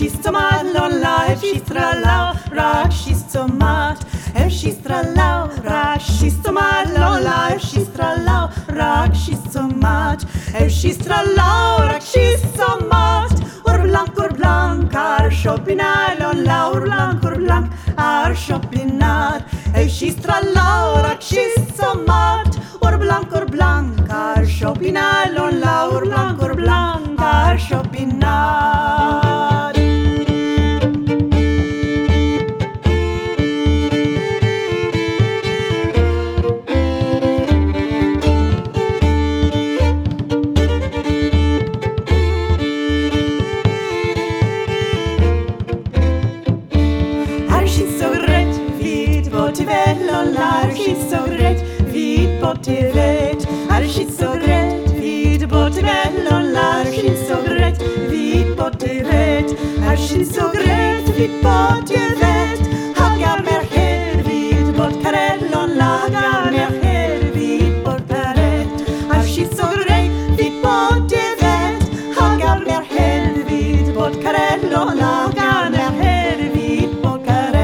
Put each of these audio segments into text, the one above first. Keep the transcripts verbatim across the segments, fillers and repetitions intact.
Rakshistomat lolla, Rakshistralau, Rakshistomat, Rakshistralau, Rakshistomat lolla, Rakshistralau, Rakshistomat, Rakshistralau, Rakshistomat. Or blank, or blank, ar shopina lolla, or blank, or blank, ar shopinat, Rakshistralau, Rakshistomat. Or blank, or blank, ar shopina lolla, or blank, or blank, ar shopinat. Vet, är shit så rätt vid bortivet lollar shit så rätt vid bortivet är shit så rätt vid bortivet hagar mer her vid bortkaret lollar hagar mer her vid bortkaret är shit så rätt vid bortivet hagar mer her vid bortkaret lollar hagar mer her vid bortkaret.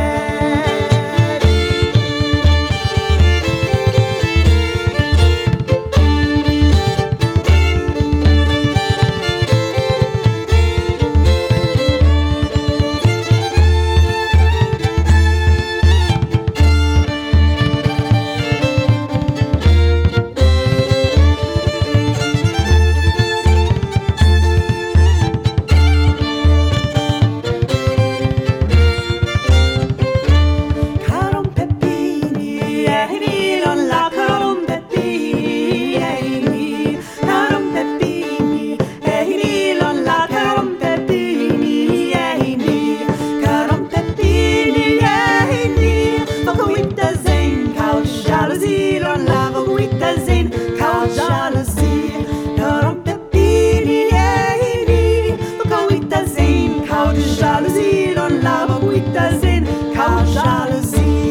Jalousie, don't love with the sin, call jalousie.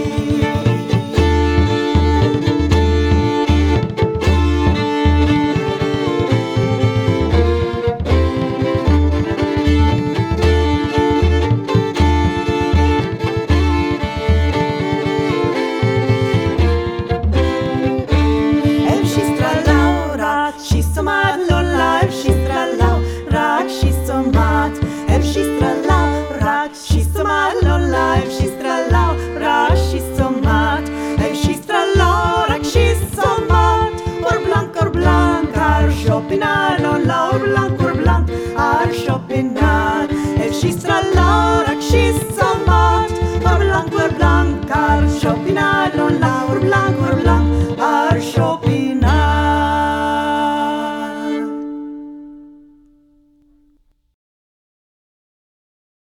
Rakshistralau, Rakshistomat, lolla, Rakshistralau, Rakshistomat, Rakshistralau, Rakshistomat, lolla, Rakshistralau, Rakshistomat, Rakshistralau, Rakshistomat. Or blank, or blank, ar shopina, lolla, or blank, or blank, ar shopina, Rakshistralau, Rakshistomat. Or blank, or blank, ar shopina, lolla, or blank, or